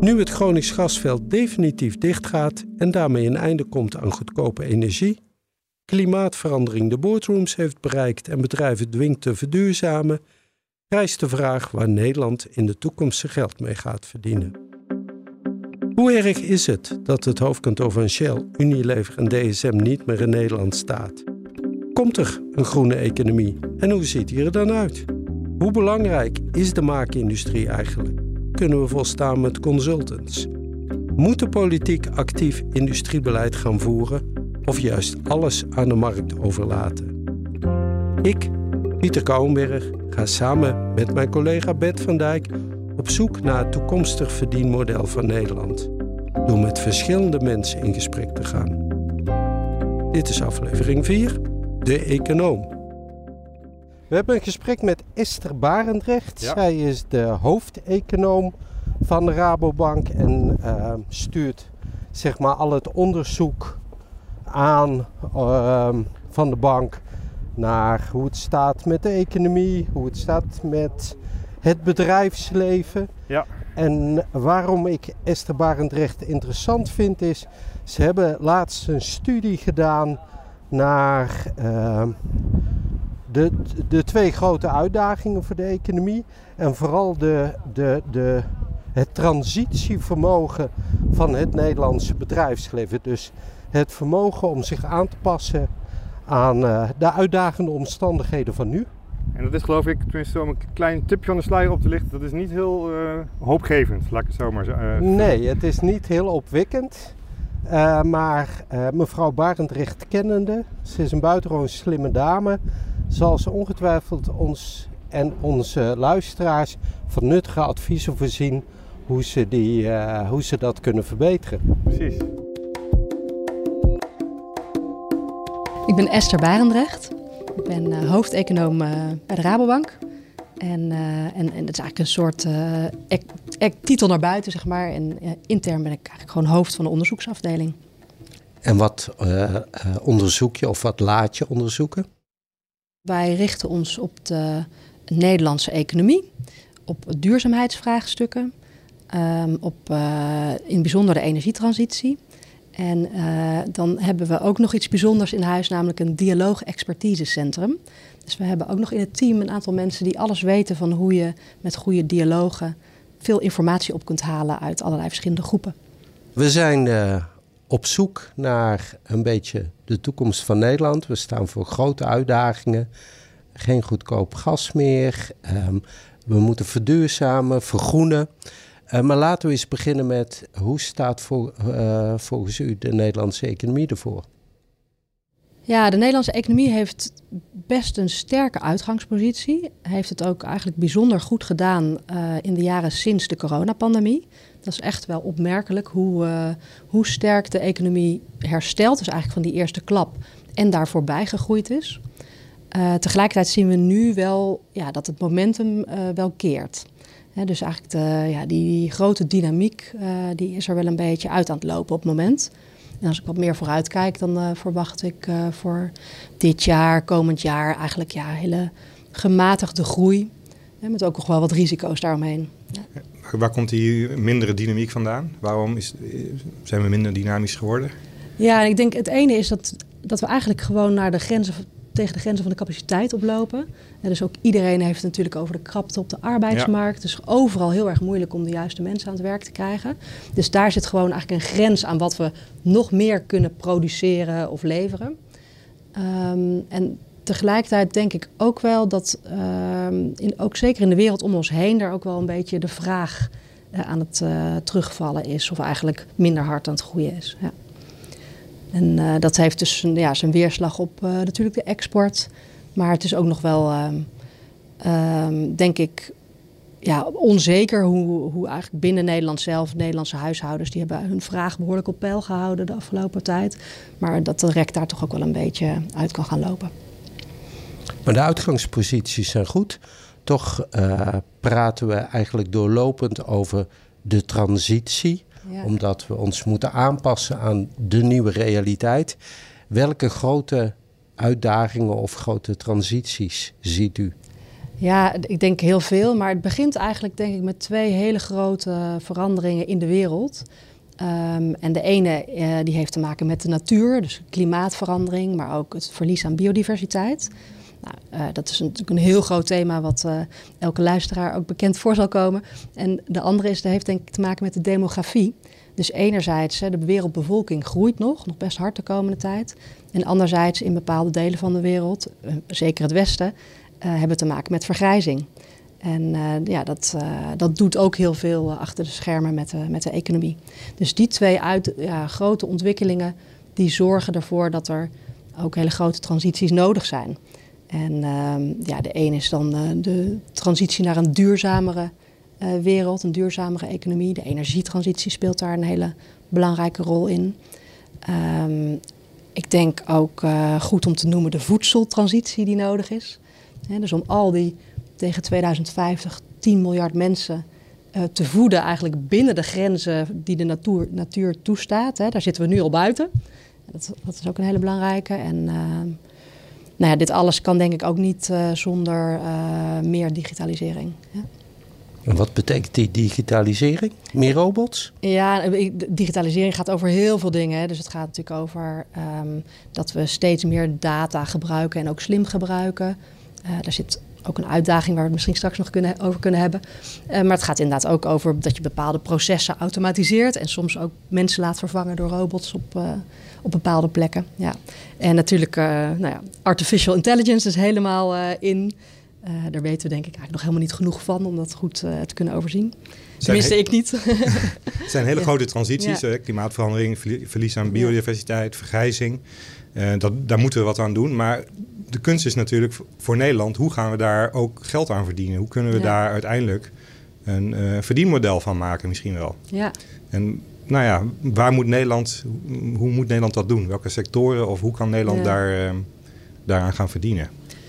Nu het Gronings gasveld definitief dichtgaat en daarmee een einde komt aan goedkope energie, klimaatverandering de boardrooms heeft bereikt en bedrijven dwingt te verduurzamen, rijst de vraag waar Nederland in de toekomst zijn geld mee gaat verdienen. Hoe erg is het dat het hoofdkantoor van Shell, Unilever en DSM niet meer in Nederland staat? Komt er een groene economie en hoe ziet die er dan uit? Hoe belangrijk is de maakindustrie eigenlijk? Kunnen we volstaan met consultants? Moet de politiek actief industriebeleid gaan voeren of juist alles aan de markt overlaten? Ik, Pieter Kouwenberg, ga samen met mijn collega Bert van Dijk op zoek naar het toekomstig verdienmodel van Nederland. Door met verschillende mensen in gesprek te gaan. Dit is aflevering 4, De Econoom. We hebben een gesprek met Esther Barendrecht. Ja. Zij is de hoofdeconoom van de Rabobank en stuurt zeg maar al het onderzoek aan van de bank naar hoe het staat met de economie, hoe het staat met het bedrijfsleven. Ja. En waarom ik Esther Barendrecht interessant vind is, ze hebben laatst een studie gedaan naar de twee grote uitdagingen voor de economie. En vooral het transitievermogen van het Nederlandse bedrijfsleven. Dus het vermogen om zich aan te passen aan de uitdagende omstandigheden van nu. En dat is geloof ik, tenminste om een klein tipje van de sluier op te lichten, dat is niet heel hoopgevend, laat ik het zo maar zeggen. Nee, het is niet heel opwekkend. Maar mevrouw Barendrecht kennende, ze is een buitengewoon slimme dame, zal ze ongetwijfeld ons en onze luisteraars van nuttige adviezen voorzien hoe ze dat kunnen verbeteren. Precies. Ik ben Esther Barendrecht. Ik ben hoofdeconoom bij de Rabobank. En dat is eigenlijk een soort titel naar buiten, zeg maar. En intern ben ik eigenlijk gewoon hoofd van de onderzoeksafdeling. En wat onderzoek je of wat laat je onderzoeken? Wij richten ons op de Nederlandse economie, op duurzaamheidsvraagstukken, op in het bijzonder de energietransitie. En dan hebben we ook nog iets bijzonders in huis, namelijk een dialoog-expertisecentrum. Dus we hebben ook nog in het team een aantal mensen die alles weten van hoe je met goede dialogen veel informatie op kunt halen uit allerlei verschillende groepen. We zijn op zoek naar een beetje de toekomst van Nederland. We staan voor grote uitdagingen. Geen goedkoop gas meer. We moeten verduurzamen, vergroenen. Maar laten we eens beginnen met hoe staat volgens u de Nederlandse economie ervoor? Ja, de Nederlandse economie heeft best een sterke uitgangspositie. Heeft het ook eigenlijk bijzonder goed gedaan in de jaren sinds de coronapandemie. Dat is echt wel opmerkelijk hoe sterk de economie herstelt. Dus eigenlijk van die eerste klap en daar voorbij gegroeid is. Tegelijkertijd zien we nu wel dat het momentum wel keert. Dus eigenlijk die grote dynamiek die is er wel een beetje uit aan het lopen op het moment. En als ik wat meer vooruit kijk, dan verwacht ik voor dit jaar, komend jaar eigenlijk hele gematigde groei. Met ook nog wel wat risico's daaromheen. Ja. Waar komt die mindere dynamiek vandaan? Waarom zijn we minder dynamisch geworden? Ja, en ik denk het ene is dat we eigenlijk gewoon tegen de grenzen van de capaciteit oplopen. En dus ook iedereen heeft het natuurlijk over de krapte op de arbeidsmarkt. Ja. Dus overal heel erg moeilijk om de juiste mensen aan het werk te krijgen. Dus daar zit gewoon eigenlijk een grens aan wat we nog meer kunnen produceren of leveren. En tegelijkertijd denk ik ook wel dat, ook zeker in de wereld om ons heen, daar ook wel een beetje de vraag aan het terugvallen is. Of eigenlijk minder hard aan het groeien is. Ja. En dat heeft dus zijn weerslag op natuurlijk de export. Maar het is ook nog wel, denk ik, onzeker hoe eigenlijk binnen Nederland zelf, Nederlandse huishoudens, die hebben hun vraag behoorlijk op peil gehouden de afgelopen tijd. Maar dat de rek daar toch ook wel een beetje uit kan gaan lopen. Maar de uitgangsposities zijn goed. Toch praten we eigenlijk doorlopend over de transitie. Ja. Omdat we ons moeten aanpassen aan de nieuwe realiteit. Welke grote uitdagingen of grote transities ziet u? Ja, ik denk heel veel. Maar het begint eigenlijk denk ik met 2 hele grote veranderingen in de wereld. En de ene die heeft te maken met de natuur, dus klimaatverandering, maar ook het verlies aan biodiversiteit. Nou, dat is natuurlijk een heel groot thema wat elke luisteraar ook bekend voor zal komen. En de andere heeft denk ik te maken met de demografie. Dus enerzijds, de wereldbevolking groeit nog best hard de komende tijd. En anderzijds in bepaalde delen van de wereld, zeker het Westen, hebben te maken met vergrijzing. En dat doet ook heel veel achter de schermen met de economie. Dus die 2 grote ontwikkelingen die zorgen ervoor dat er ook hele grote transities nodig zijn. En de een is dan de transitie naar een duurzamere wereld, een duurzamere economie. De energietransitie speelt daar een hele belangrijke rol in. Ik denk ook goed om te noemen de voedseltransitie die nodig is. Dus om al die tegen 2050 10 miljard mensen te voeden eigenlijk binnen de grenzen die de natuur toestaat. Daar zitten we nu al buiten. Dat is ook een hele belangrijke. En dit alles kan denk ik ook niet zonder meer digitalisering. Ja. En wat betekent die digitalisering? Meer robots? Ja, digitalisering gaat over heel veel dingen. Hè. Dus het gaat natuurlijk over dat we steeds meer data gebruiken en ook slim gebruiken. Daar zit ook een uitdaging waar we het misschien straks nog over kunnen hebben. Maar het gaat inderdaad ook over dat je bepaalde processen automatiseert en soms ook mensen laat vervangen door robots op bepaalde plekken. Ja. En natuurlijk, artificial intelligence is helemaal in. Daar weten we denk ik eigenlijk nog helemaal niet genoeg van om dat goed te kunnen overzien. Tenminste, ik niet. Het zijn hele grote transities. Ja. Klimaatverandering, verlies aan biodiversiteit, vergrijzing. Daar moeten we wat aan doen. Maar de kunst is natuurlijk voor Nederland, hoe gaan we daar ook geld aan verdienen? Hoe kunnen we daar uiteindelijk een verdienmodel van maken misschien wel? Ja. En hoe moet Nederland dat doen? Welke sectoren of hoe kan Nederland daaraan gaan verdienen?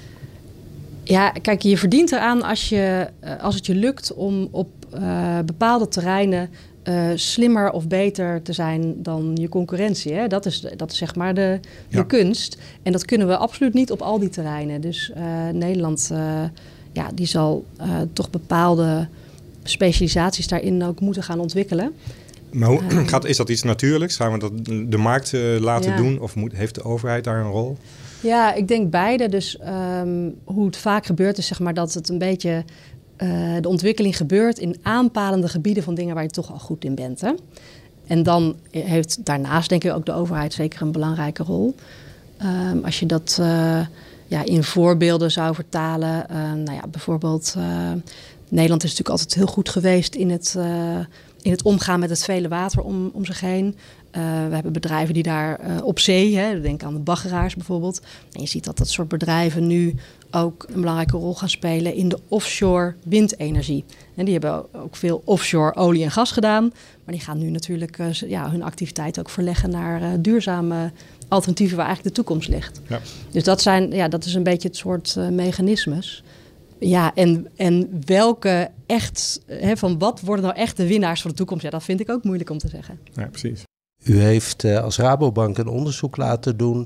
Ja, kijk, je verdient eraan als het je lukt om op bepaalde terreinen slimmer of beter te zijn dan je concurrentie. Hè? Dat is zeg maar de kunst. En dat kunnen we absoluut niet op al die terreinen. Dus Nederland die zal toch bepaalde specialisaties daarin ook moeten gaan ontwikkelen. Maar is dat iets natuurlijks? Gaan we dat de markt laten doen? Of heeft de overheid daar een rol? Ja, ik denk beide. Dus hoe het vaak gebeurt is zeg maar dat het een beetje de ontwikkeling gebeurt in aanpalende gebieden van dingen waar je toch al goed in bent. Hè? En dan heeft daarnaast denk ik ook de overheid zeker een belangrijke rol. Als je dat in voorbeelden zou vertalen. Bijvoorbeeld Nederland is natuurlijk altijd heel goed geweest in het omgaan met het vele water om zich heen. We hebben bedrijven die daar op zee, denk aan de baggeraars bijvoorbeeld. En je ziet dat soort bedrijven nu ook een belangrijke rol gaan spelen in de offshore windenergie. En die hebben ook veel offshore olie en gas gedaan. Maar die gaan nu natuurlijk hun activiteit ook verleggen naar duurzame alternatieven waar eigenlijk de toekomst ligt. Ja. Dus dat is een beetje het soort mechanismes. Ja, en welke echt, van wat worden nou echt de winnaars van de toekomst? Ja, dat vind ik ook moeilijk om te zeggen. Ja, precies. U heeft als Rabobank een onderzoek laten doen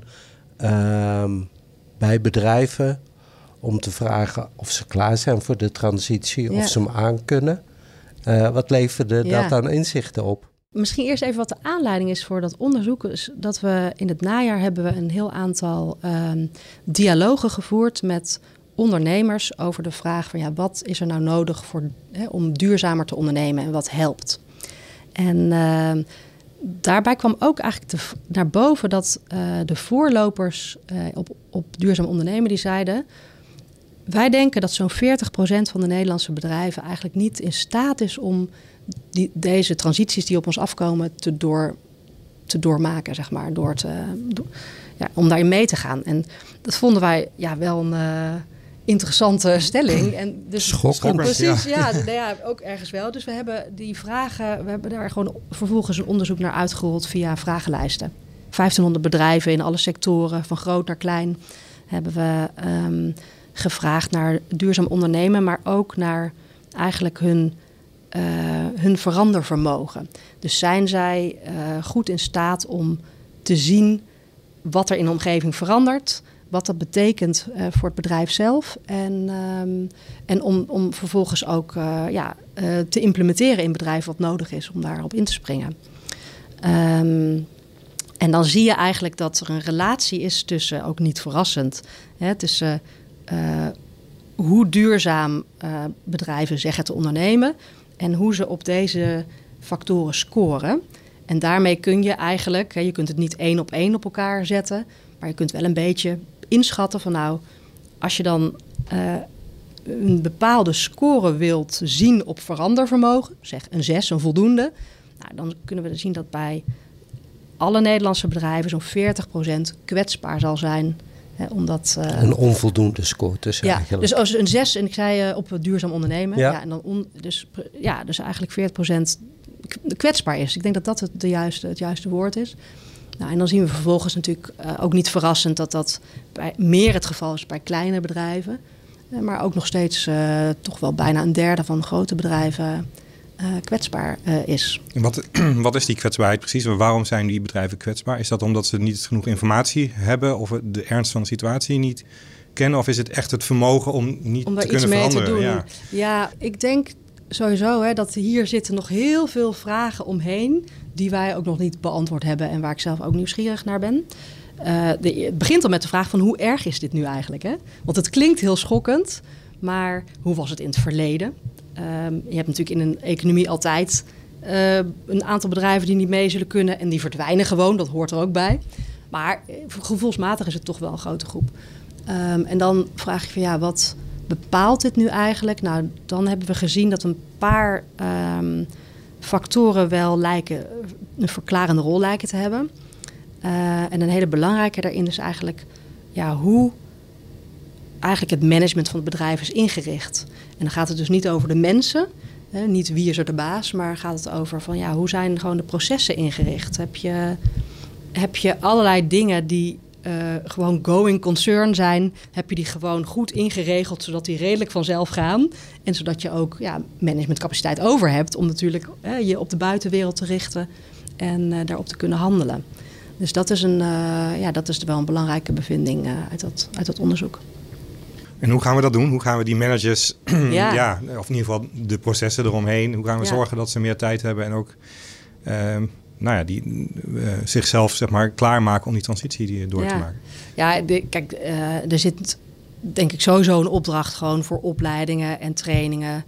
bij bedrijven om te vragen of ze klaar zijn voor de transitie, of ze hem aankunnen. Wat leverde dat aan inzichten op? Misschien eerst even wat de aanleiding is voor dat onderzoek. Is dat we in het najaar hebben we een heel aantal dialogen gevoerd met ondernemers over de vraag van wat is er nou nodig om duurzamer te ondernemen en wat helpt. En daarbij kwam ook eigenlijk naar boven dat de voorlopers op duurzaam ondernemen die zeiden: wij denken dat zo'n 40% van de Nederlandse bedrijven eigenlijk niet in staat is om deze transities die op ons afkomen te doormaken, zeg maar, om daarin mee te gaan. En dat vonden wij wel een interessante stelling. En dus schokkend. Precies, ook ergens wel. Dus we hebben die vragen, we hebben daar gewoon vervolgens een onderzoek naar uitgerold via vragenlijsten. 1500 bedrijven in alle sectoren, van groot naar klein, hebben we gevraagd naar duurzaam ondernemen, maar ook naar eigenlijk hun verandervermogen. Dus zijn zij goed in staat om te zien wat er in de omgeving verandert, wat dat betekent voor het bedrijf zelf. En om vervolgens ook te implementeren in bedrijven wat nodig is om daarop in te springen. En dan zie je eigenlijk dat er een relatie is tussen, ook niet verrassend, tussen hoe duurzaam bedrijven zeggen te ondernemen en hoe ze op deze factoren scoren. En daarmee kun je eigenlijk, je kunt het niet 1 op 1 op elkaar zetten, maar je kunt wel een beetje inschatten van nou, als je dan een bepaalde score wilt zien op verandervermogen, zeg een 6, een voldoende, nou, dan kunnen we zien dat bij alle Nederlandse bedrijven zo'n 40% kwetsbaar zal zijn. Omdat, een onvoldoende score dus eigenlijk. Dus als een 6, en ik zei op duurzaam ondernemen, en dan dus eigenlijk 40% kwetsbaar is. Ik denk dat dat het juiste woord is. Nou, en dan zien we vervolgens natuurlijk ook niet verrassend dat bij meer het geval is bij kleine bedrijven. Maar ook nog steeds toch wel bijna een derde van grote bedrijven kwetsbaar is. En wat is die kwetsbaarheid precies? Waarom zijn die bedrijven kwetsbaar? Is dat omdat ze niet genoeg informatie hebben of de ernst van de situatie niet kennen? Of is het echt het vermogen om niet te kunnen veranderen? Ja, ik denk sowieso dat hier zitten nog heel veel vragen omheen die wij ook nog niet beantwoord hebben en waar ik zelf ook nieuwsgierig naar ben. Het begint al met de vraag van hoe erg is dit nu eigenlijk? Hè? Want het klinkt heel schokkend, maar hoe was het in het verleden? Je hebt natuurlijk in een economie altijd een aantal bedrijven die niet mee zullen kunnen en die verdwijnen gewoon, dat hoort er ook bij. Maar gevoelsmatig is het toch wel een grote groep. En dan vraag je van wat bepaalt dit nu eigenlijk? Nou, dan hebben we gezien dat een paar factoren wel een verklarende rol lijken te hebben. En een hele belangrijke daarin is eigenlijk hoe eigenlijk het management van het bedrijf is ingericht. En dan gaat het dus niet over de mensen, niet wie is er de baas, maar gaat het over van hoe zijn gewoon de processen ingericht? Heb je allerlei dingen die gewoon going concern zijn, heb je die gewoon goed ingeregeld, zodat die redelijk vanzelf gaan. En zodat je ook managementcapaciteit over hebt om natuurlijk je op de buitenwereld te richten en daarop te kunnen handelen. Dus dat is wel een belangrijke bevinding uit dat onderzoek. En hoe gaan we dat doen? Hoe gaan we die managers, of in ieder geval de processen eromheen, hoe gaan we zorgen dat ze meer tijd hebben en ook zichzelf zeg maar klaarmaken om die transitie door te maken? Ja, er zit denk ik sowieso een opdracht gewoon voor opleidingen en trainingen.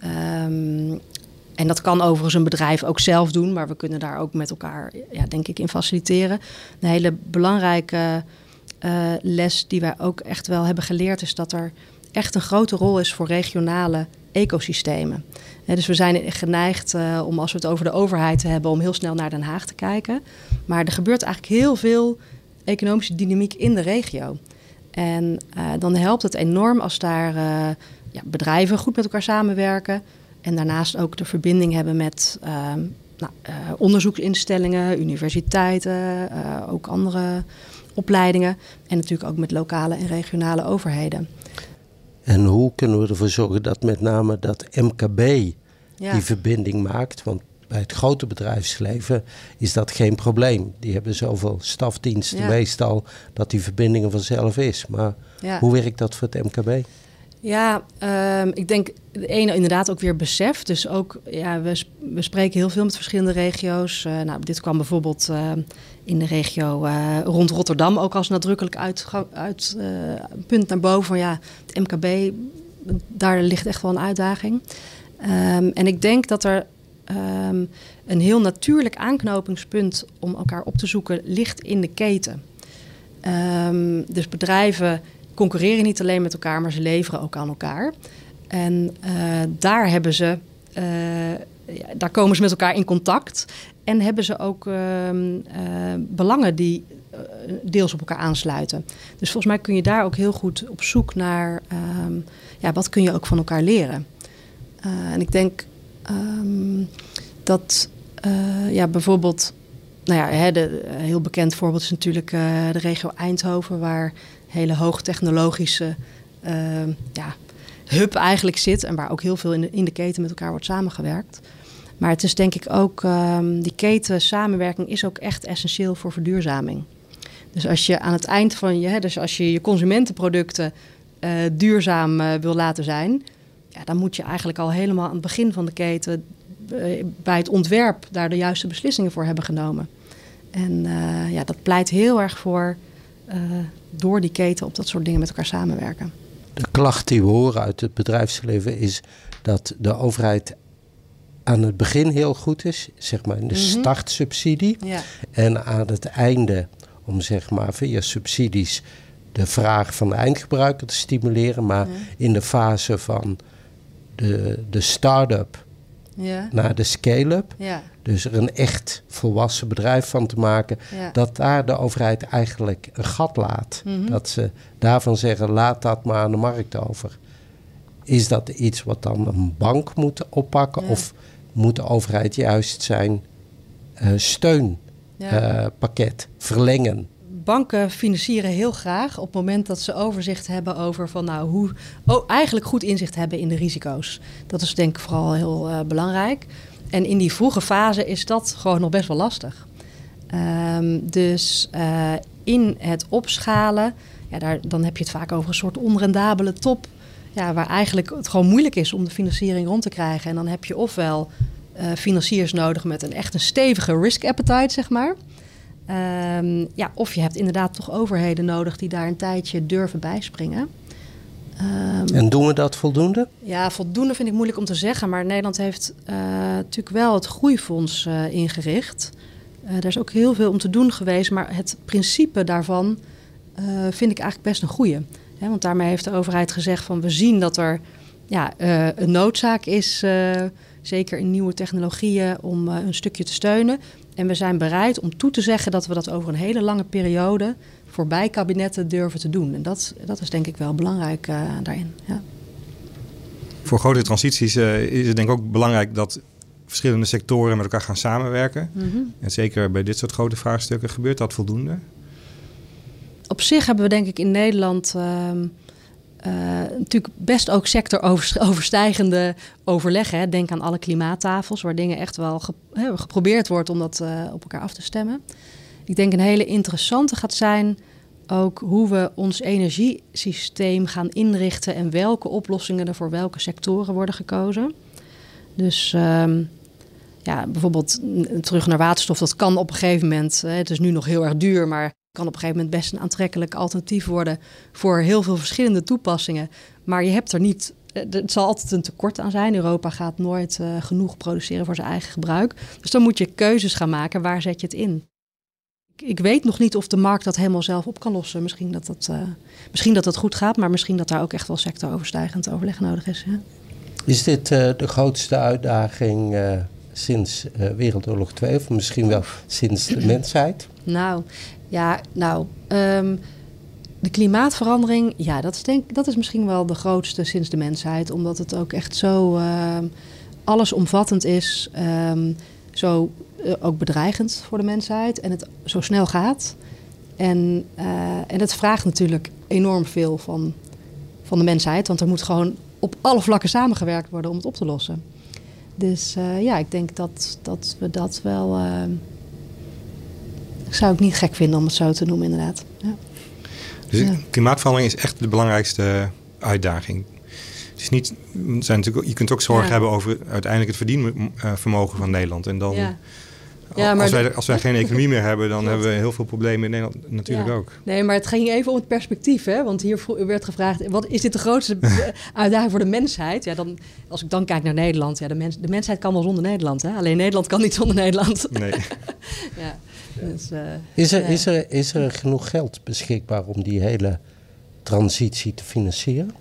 En dat kan overigens een bedrijf ook zelf doen, maar we kunnen daar ook met elkaar, denk ik, in faciliteren. Een hele belangrijke les die wij ook echt wel hebben geleerd is dat er echt een grote rol is voor regionale ecosystemen. Dus we zijn geneigd om, als we het over de overheid te hebben, om heel snel naar Den Haag te kijken. Maar er gebeurt eigenlijk heel veel economische dynamiek in de regio. En dan helpt het enorm als daar bedrijven goed met elkaar samenwerken. En daarnaast ook de verbinding hebben met onderzoeksinstellingen, universiteiten, ook andere opleidingen. En natuurlijk ook met lokale en regionale overheden. En hoe kunnen we ervoor zorgen dat met name dat MKB die verbinding maakt? Want bij het grote bedrijfsleven is dat geen probleem. Die hebben zoveel stafdiensten meestal dat die verbinding er vanzelf is. Maar hoe werkt dat voor het MKB? Ja, ik denk de ene inderdaad ook weer besef. Dus ook, we spreken heel veel met verschillende regio's. Dit kwam bijvoorbeeld in de regio rond Rotterdam ook als nadrukkelijk uit punt naar boven. Van het MKB, daar ligt echt wel een uitdaging. En ik denk dat er een heel natuurlijk aanknopingspunt om elkaar op te zoeken ligt in de keten. Dus bedrijven concurreren niet alleen met elkaar, maar ze leveren ook aan elkaar. En daar komen ze met elkaar in contact. En hebben ze ook belangen die deels op elkaar aansluiten. Dus volgens mij kun je daar ook heel goed op zoek naar wat kun je ook van elkaar leren. En ik denk dat bijvoorbeeld, heel bekend voorbeeld is natuurlijk de regio Eindhoven, waar hele hoogtechnologische hub eigenlijk zit en waar ook heel veel in de keten met elkaar wordt samengewerkt. Maar het is denk ik ook, die keten samenwerking is ook echt essentieel voor verduurzaming. Dus als je aan het eind van dus als je je consumentenproducten duurzaam wil laten zijn, dan moet je eigenlijk al helemaal aan het begin van de keten bij het ontwerp daar de juiste beslissingen voor hebben genomen. En dat pleit heel erg voor door die keten op dat soort dingen met elkaar samenwerken. De klacht die we horen uit het bedrijfsleven is dat de overheid aan het begin heel goed is, zeg maar in de startsubsidie. Ja. En aan het einde om zeg maar via subsidies de vraag van de eindgebruiker te stimuleren. Maar in de fase van de start-up naar de scale-up, dus er een echt volwassen bedrijf van te maken, dat daar de overheid eigenlijk een gat laat. Dat ze daarvan zeggen, laat dat maar aan de markt over. Is dat iets wat dan een bank moet oppakken? Of moet de overheid juist zijn steunpakket verlengen? Banken financieren heel graag op het moment dat ze overzicht hebben over hoe eigenlijk goed inzicht hebben in de risico's. Dat is denk ik vooral heel belangrijk. En in die vroege fase is dat gewoon nog best wel lastig. Dus in het opschalen, dan heb je het vaak over een soort onrendabele top. Ja, waar eigenlijk het gewoon moeilijk is om de financiering rond te krijgen. En dan heb je ofwel financiers nodig met een stevige risk appetite, zeg maar. Of je hebt inderdaad toch overheden nodig die daar een tijdje durven bijspringen. En doen we dat voldoende? Ja, voldoende vind ik moeilijk om te zeggen. Maar Nederland heeft natuurlijk wel het groeifonds ingericht. Daar is ook heel veel om te doen geweest. Maar het principe daarvan vind ik eigenlijk best een goeie. Want daarmee heeft de overheid gezegd van we zien dat er een noodzaak is, zeker in nieuwe technologieën, om een stukje te steunen. En we zijn bereid om toe te zeggen dat we dat over een hele lange periode voorbij kabinetten durven te doen. En dat is denk ik wel belangrijk daarin. Ja. Voor grote transities is het denk ik ook belangrijk dat verschillende sectoren met elkaar gaan samenwerken. En zeker bij dit soort grote vraagstukken gebeurt dat voldoende? Op zich hebben we denk ik in Nederland natuurlijk best ook sectoroverstijgende overleggen. Hè. Denk aan alle klimaattafels waar dingen echt wel geprobeerd wordt om dat op elkaar af te stemmen. Ik denk een hele interessante gaat zijn ook hoe we ons energiesysteem gaan inrichten en welke oplossingen er voor welke sectoren worden gekozen. Dus bijvoorbeeld terug naar waterstof, dat kan op een gegeven moment, het is nu nog heel erg duur, maar kan op een gegeven moment best een aantrekkelijk alternatief worden voor heel veel verschillende toepassingen. Maar je hebt er niet, het zal altijd een tekort aan zijn. Europa gaat nooit genoeg produceren voor zijn eigen gebruik. Dus dan moet je keuzes gaan maken. Waar zet je het in? Ik weet nog niet of de markt dat helemaal zelf op kan lossen. Misschien dat het goed gaat, maar misschien dat daar ook echt wel sectoroverstijgend overleg nodig is. Ja. Is dit de grootste uitdaging sinds Wereldoorlog 2 of misschien wel sinds de mensheid? De klimaatverandering, dat is misschien wel de grootste sinds de mensheid. Omdat het ook echt zo allesomvattend is. Zo ook bedreigend voor de mensheid. En het zo snel gaat. En het vraagt natuurlijk enorm veel van de mensheid. Want er moet gewoon op alle vlakken samengewerkt worden om het op te lossen. Dus ik denk dat we dat wel... zou ik niet gek vinden om het zo te noemen, inderdaad. Ja. Dus klimaatverandering is echt de belangrijkste uitdaging. Het is niet, je kunt ook zorgen hebben over uiteindelijk het verdienvermogen van Nederland. En dan, als wij geen economie meer hebben, dan hebben we heel veel problemen in Nederland natuurlijk ook. Nee, maar het ging even om het perspectief. Hè? Want hier werd gevraagd, wat is dit de grootste uitdaging voor de mensheid? Ja, als ik dan kijk naar Nederland, de mensheid kan wel zonder Nederland. Hè? Alleen Nederland kan niet zonder Nederland. Nee. Ja. Dus, is er genoeg geld beschikbaar om die hele transitie te financieren?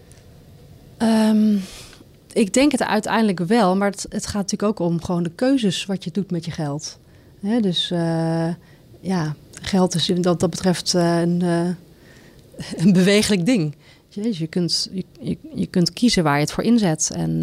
Ik denk het uiteindelijk wel, maar het gaat natuurlijk ook om gewoon de keuzes wat je doet met je geld. Dus geld is dat betreft een bewegelijk ding. Dus je kunt kiezen waar je het voor inzet. En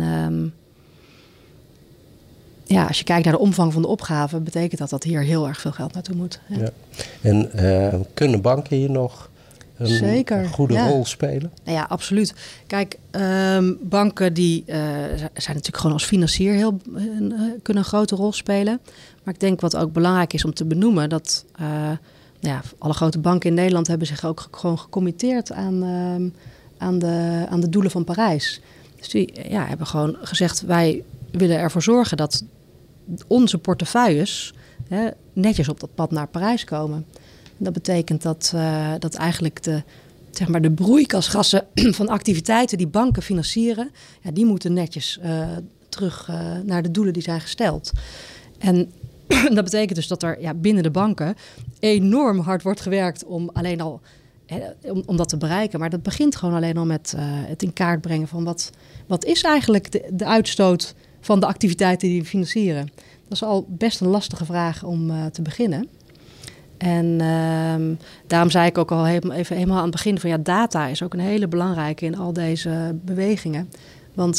als je kijkt naar de omvang van de opgave, betekent dat hier heel erg veel geld naartoe moet. Ja. Ja. En kunnen banken hier nog een goede rol spelen? Ja, absoluut. Kijk, banken die zijn natuurlijk gewoon als financier kunnen een grote rol spelen. Maar ik denk wat ook belangrijk is om te benoemen, dat alle grote banken in Nederland hebben zich ook gewoon gecommitteerd aan de doelen van Parijs. Dus die hebben gewoon gezegd, wij willen ervoor zorgen dat onze portefeuilles netjes op dat pad naar Parijs komen. En dat betekent dat eigenlijk de broeikasgassen van activiteiten die banken financieren, die moeten netjes terug naar de doelen die zijn gesteld. En dat betekent dus dat er binnen de banken enorm hard wordt gewerkt om alleen al om dat te bereiken. Maar dat begint gewoon alleen al met het in kaart brengen van wat is eigenlijk de uitstoot van de activiteiten die we financieren. Dat is al best een lastige vraag om te beginnen. En daarom zei ik ook al helemaal aan het begin van data is ook een hele belangrijke in al deze bewegingen. Want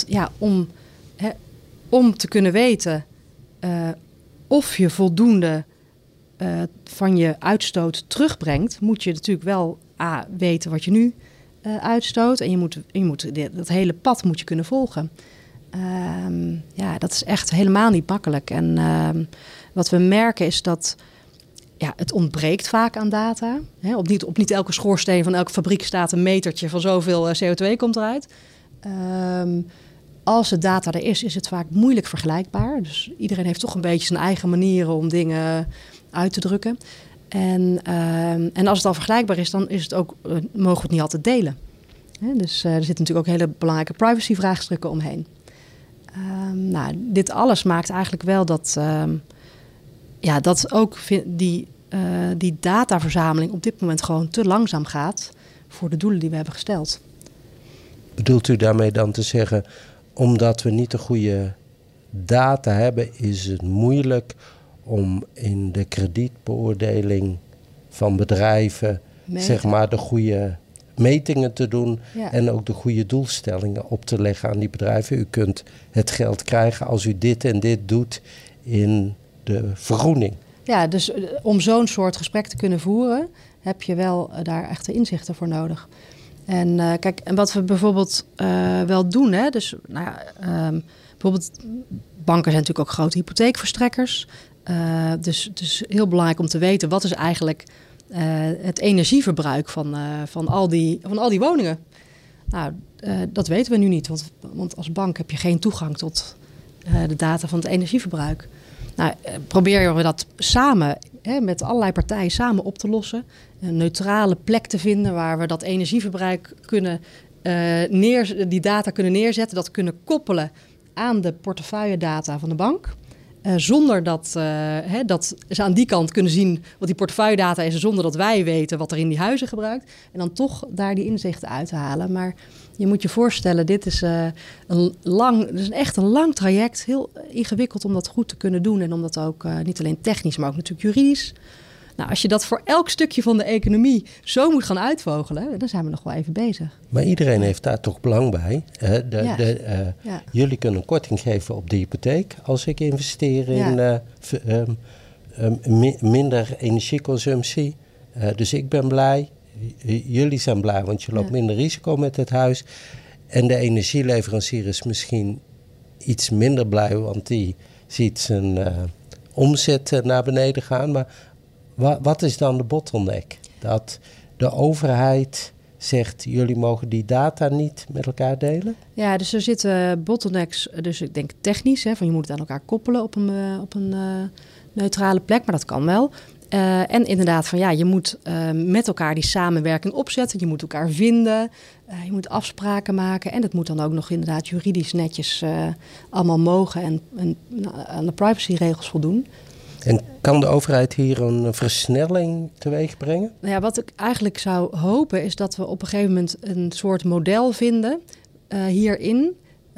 om te kunnen weten of je voldoende van je uitstoot terugbrengt, moet je natuurlijk wel weten wat je nu uitstoot. En je moet dat hele pad moet je kunnen volgen. Dat is echt helemaal niet makkelijk. En wat we merken is dat het ontbreekt vaak aan data. Op niet elke schoorsteen van elke fabriek staat een metertje van zoveel CO2 komt eruit. Als de data er is het vaak moeilijk vergelijkbaar. Dus iedereen heeft toch een beetje zijn eigen manieren om dingen uit te drukken. En als het al vergelijkbaar is, dan is het ook, mogen we het niet altijd delen. Dus er zitten natuurlijk ook hele belangrijke privacyvraagstukken omheen. Dit alles maakt eigenlijk wel dat ook die dataverzameling op dit moment gewoon te langzaam gaat voor de doelen die we hebben gesteld. Bedoelt u daarmee dan te zeggen, omdat we niet de goede data hebben, is het moeilijk om in de kredietbeoordeling van bedrijven de goede metingen te doen en ook de goede doelstellingen op te leggen aan die bedrijven. U kunt het geld krijgen als u dit en dit doet in de vergroening. Ja, dus om zo'n soort gesprek te kunnen voeren, heb je wel daar echte inzichten voor nodig. En en wat we bijvoorbeeld wel doen, dus bijvoorbeeld banken zijn natuurlijk ook grote hypotheekverstrekkers. Dus het is heel belangrijk om te weten wat is eigenlijk het energieverbruik van al die woningen. Dat weten we nu niet, want als bank heb je geen toegang tot de data van het energieverbruik. Proberen we dat samen, met allerlei partijen samen op te lossen. Een neutrale plek te vinden waar we dat energieverbruik die data kunnen neerzetten. Dat kunnen koppelen aan de portefeuilledata van de bank. Zonder dat ze aan die kant kunnen zien wat die portefeuilledata is, zonder dat wij weten wat er in die huizen gebruikt. En dan toch daar die inzichten uit te halen. Maar je moet je voorstellen, dit is echt een lang traject. Heel ingewikkeld om dat goed te kunnen doen. En om dat ook niet alleen technisch, maar ook natuurlijk juridisch. Als je dat voor elk stukje van de economie zo moet gaan uitvogelen, dan zijn we nog wel even bezig. Maar iedereen heeft daar toch belang bij. Jullie kunnen korting geven op de hypotheek als ik investeer in minder energieconsumptie. Dus ik ben blij. Jullie zijn blij, want je loopt minder risico met het huis. En de energieleverancier is misschien iets minder blij, want die ziet zijn omzet naar beneden gaan. Maar wat is dan de bottleneck? Dat de overheid zegt, jullie mogen die data niet met elkaar delen? Ja, dus er zitten bottlenecks, dus ik denk technisch, van je moet het aan elkaar koppelen op een neutrale plek, maar dat kan wel. En inderdaad je moet met elkaar die samenwerking opzetten. Je moet elkaar vinden, je moet afspraken maken. En dat moet dan ook nog inderdaad juridisch netjes allemaal mogen en aan de privacyregels voldoen. En kan de overheid hier een versnelling teweeg brengen? Wat ik eigenlijk zou hopen is dat we op een gegeven moment een soort model vinden hierin.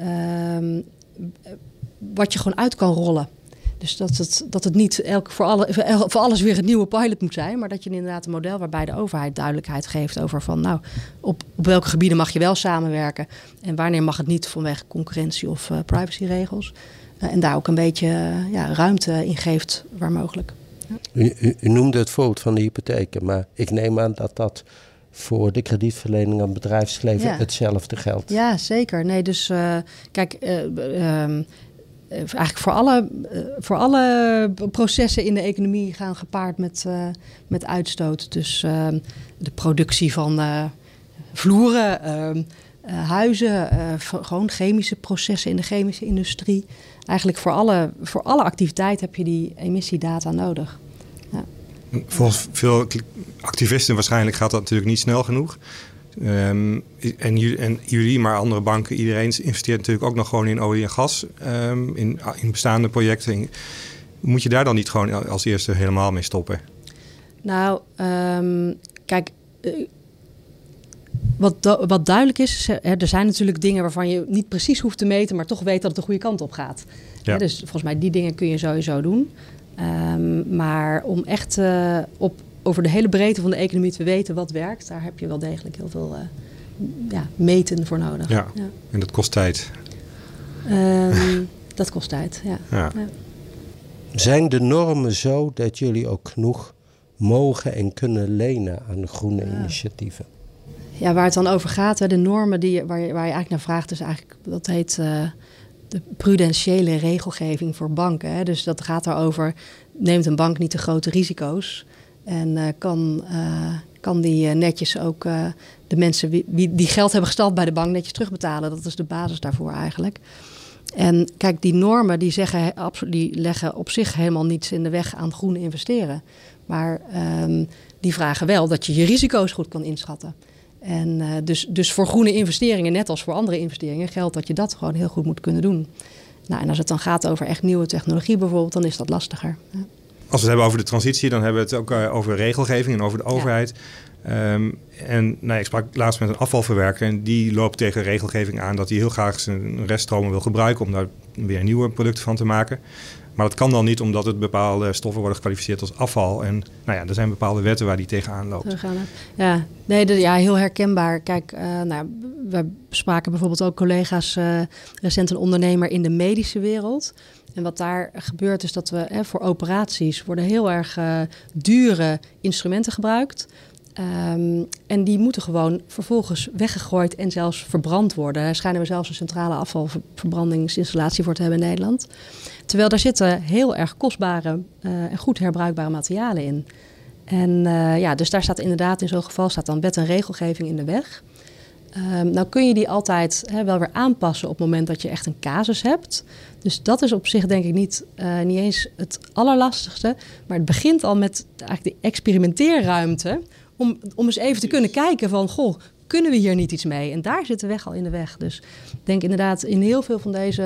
Wat je gewoon uit kan rollen. Dus dat het niet voor alles weer een nieuwe pilot moet zijn. Maar dat je inderdaad een model waarbij de overheid duidelijkheid geeft over van op welke gebieden mag je wel samenwerken. En wanneer mag het niet vanwege concurrentie of privacyregels. En daar ook een beetje ruimte in geeft waar mogelijk. Ja. U noemde het voorbeeld van de hypotheken, maar ik neem aan dat voor de kredietverlening aan het bedrijfsleven hetzelfde geldt. Ja, zeker. Nee, dus eigenlijk voor alle processen in de economie gaan gepaard met uitstoot. Dus de productie van vloeren, huizen, gewoon chemische processen in de chemische industrie. Eigenlijk voor alle activiteit heb je die emissiedata nodig. Ja. Volgens veel activisten waarschijnlijk gaat dat natuurlijk niet snel genoeg. En jullie, maar andere banken, iedereen investeert natuurlijk ook nog gewoon in olie en gas. In bestaande projecten. Moet je daar dan niet gewoon als eerste helemaal mee stoppen? Nou, kijk, wat duidelijk is, er zijn natuurlijk dingen waarvan je niet precies hoeft te meten, maar toch weet dat het de goede kant op gaat. Ja. Dus volgens mij die dingen kun je sowieso doen. Maar om echt over de hele breedte van de economie te weten wat werkt, daar heb je wel degelijk heel veel meten voor nodig. Ja. Ja. En dat kost tijd. Dat kost tijd, ja. Ja. Ja. Zijn de normen zo dat jullie ook genoeg mogen en kunnen lenen aan groene initiatieven? Ja, waar het dan over gaat, de normen waar je eigenlijk naar vraagt, is eigenlijk, dat heet de prudentiële regelgeving voor banken. Hè. Dus dat gaat erover, neemt een bank niet te grote risico's en kan die netjes ook de mensen die geld hebben gestald bij de bank netjes terugbetalen. Dat is de basis daarvoor eigenlijk. En kijk, die normen die leggen op zich helemaal niets in de weg aan groene investeren. Maar die vragen wel dat je risico's goed kan inschatten. En dus voor groene investeringen, net als voor andere investeringen, geldt dat je dat gewoon heel goed moet kunnen doen. Nou, en als het dan gaat over echt nieuwe technologie bijvoorbeeld, dan is dat lastiger. Ja. Als we het hebben over de transitie, dan hebben we het ook over regelgeving en over de overheid. Ja. Ik sprak laatst met een afvalverwerker en die loopt tegen regelgeving aan dat hij heel graag zijn reststromen wil gebruiken om daar weer nieuwe producten van te maken. Maar dat kan dan niet omdat het bepaalde stoffen worden gekwalificeerd als afval. En er zijn bepaalde wetten waar die tegenaan loopt. Ja, heel herkenbaar. Kijk, we spraken bijvoorbeeld ook collega's, recent een ondernemer in de medische wereld. En wat daar gebeurt is dat we voor operaties worden heel erg dure instrumenten gebruikt. En die moeten gewoon vervolgens weggegooid en zelfs verbrand worden. Daar schijnen we zelfs een centrale afvalverbrandingsinstallatie voor te hebben in Nederland. Terwijl daar zitten heel erg kostbare en goed herbruikbare materialen in. En dus daar staat inderdaad in zo'n geval dan wet en regelgeving in de weg. Nou kun je die altijd wel weer aanpassen op het moment dat je echt een casus hebt. Dus dat is op zich denk ik niet eens het allerlastigste. Maar het begint al met eigenlijk de experimenteerruimte. Om eens even te kunnen kijken van, kunnen we hier niet iets mee? En daar zit de weg al in de weg. Dus ik denk inderdaad, in heel veel van deze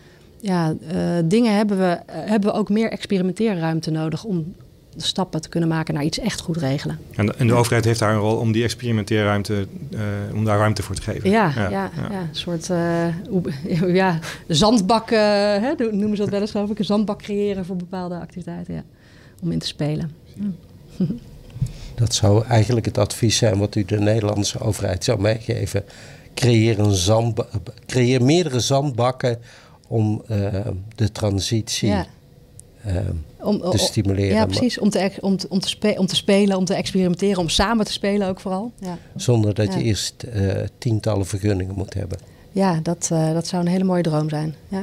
dingen hebben we ook meer experimenteerruimte nodig om de stappen te kunnen maken naar iets echt goed regelen. En de overheid heeft daar een rol om die experimenteerruimte, om daar ruimte voor te geven. Ja. Een soort zandbak, noemen ze dat wel eens geloof ik. Een zandbak creëren voor bepaalde activiteiten, om in te spelen. Ja. Dat zou eigenlijk het advies zijn wat u de Nederlandse overheid zou meegeven. Creëer meerdere zandbakken om de transitie te stimuleren. Ja, precies. Om te spelen, om te experimenteren, om samen te spelen ook vooral. Ja. Zonder dat je eerst tientallen vergunningen moet hebben. Ja, dat zou een hele mooie droom zijn. Ja.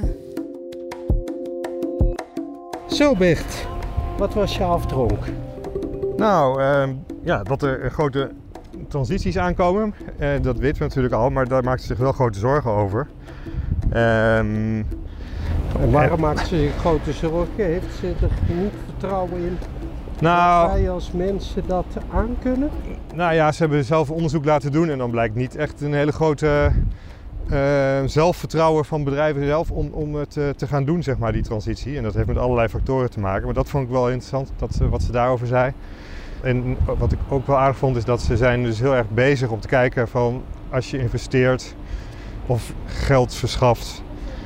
Zo Bert, wat was je afdronk? Nou, dat er grote transities aankomen, dat weten we natuurlijk al, maar daar maakt ze zich wel grote zorgen over. En waarom maakt ze zich grote zorgen? Heeft ze er genoeg vertrouwen in dat wij als mensen dat aankunnen? Nou ja, ze hebben zelf onderzoek laten doen en dan blijkt niet echt een hele grote zelfvertrouwen van bedrijven zelf om het te gaan doen, zeg maar, die transitie. En dat heeft met allerlei factoren te maken, maar dat vond ik wel interessant, wat ze daarover zei. En wat ik ook wel aardig vond is dat ze zijn dus heel erg bezig om te kijken van als je investeert of geld verschaft,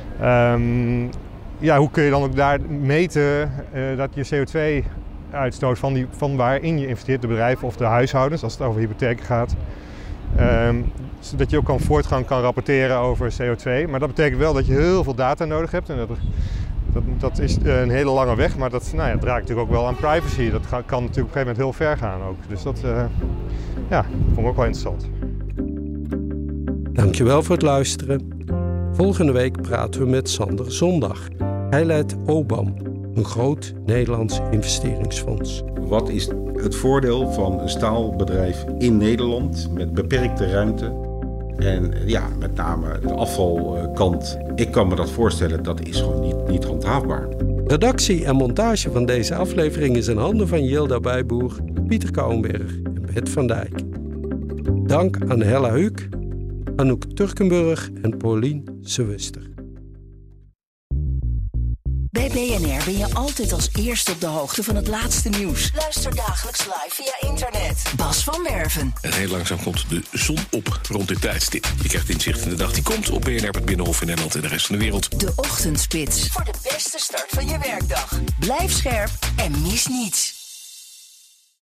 hoe kun je dan ook daar meten dat je CO2-uitstoot van waarin je investeert, de bedrijven of de huishoudens, als het over hypotheken gaat, zodat je ook voortgang kan rapporteren over CO2. Maar dat betekent wel dat je heel veel data nodig hebt. En dat is een hele lange weg, maar dat draagt natuurlijk ook wel aan privacy. Dat kan natuurlijk op een gegeven moment heel ver gaan ook. Dus dat vond ik ook wel interessant. Dankjewel voor het luisteren. Volgende week praten we met Sander Zondag. Hij leidt OBAM, een groot Nederlands investeringsfonds. Wat is het voordeel van een staalbedrijf in Nederland met beperkte ruimte? En met name de afvalkant. Ik kan me dat voorstellen, dat is gewoon niet handhaafbaar. Redactie en montage van deze aflevering is in handen van Jilda Bijboer, Pieter Kouwenberg en Bert van Dijk. Dank aan Hella Huuk, Anouk Turkenburg en Paulien Sewuster. Bij BNR ben je altijd als eerste op de hoogte van het laatste nieuws. Luister dagelijks live via internet. Bas van Werven. En heel langzaam komt de zon op rond dit tijdstip. Je krijgt inzicht in de dag die komt op BNR, het Binnenhof in Nederland en de rest van de wereld. De Ochtendspits. Voor de beste start van je werkdag. Blijf scherp en mis niets.